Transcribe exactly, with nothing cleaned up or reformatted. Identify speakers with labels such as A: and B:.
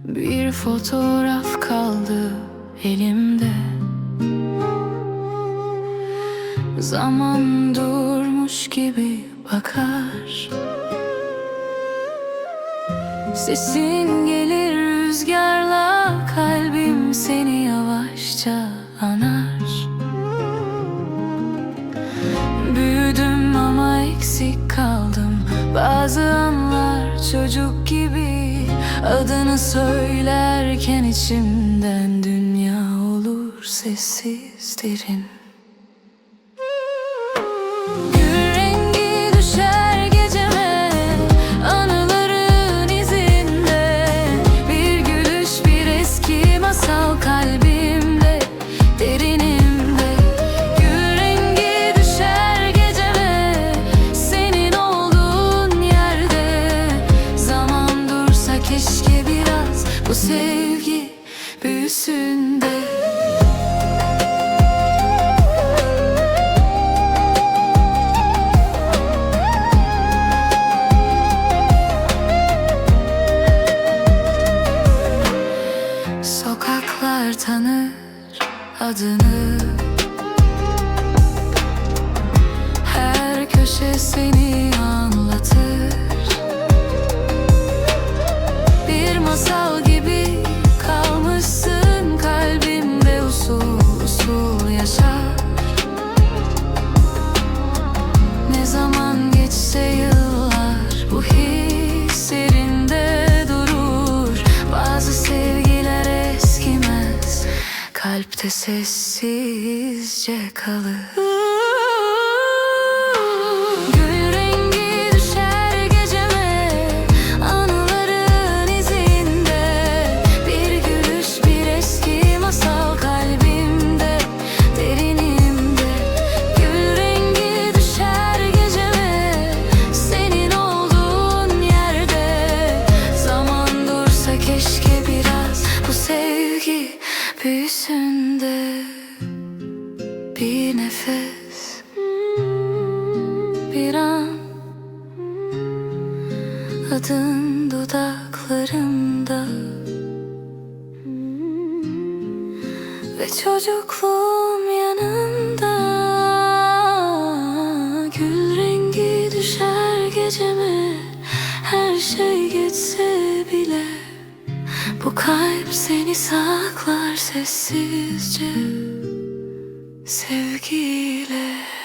A: Bir fotoğraf kaldı elimde. Zaman durmuş gibi bakar. Sesin gelir rüzgarla, kalbim seni yavaşça anar. Büyüdüm ama eksik kaldım. Bazı anlar çocuk gibi, adını söylerken içimden dünya olur sessiz derin. Gül rengi düşer geceme, anıların izinde. Bir gülüş, bir eski masal kalbimde, derinimde. Gül rengi düşer geceme, senin olduğun yerde. Zaman dursa keşke biraz, bu sevgi büyüsün de. Sokaklar tanır adını, her köşe seni anlatır. Bir masal gibi kalmışsın kalbimde, usul usul yaşar. Ne zaman geçse yıllar, bu his yerinde durur. Bazı sevgiler eskimez, kalpte sessizce kalır. Gül rengi düşer geceme, anıların izinde. Bir gülüş, bir eski masal kalbimde, derinimde. Gül rengi düşer geceme, senin olduğun yerde. Zaman dursa keşke biraz, bu sevgi büyüsün de. Bir nefes, bir an, adın dudaklarımda. Ve çocukluğum yanında. Gül rengi düşer geceme, her şey geçse bile. Bu kalp seni saklar sessizce, sevgiyle.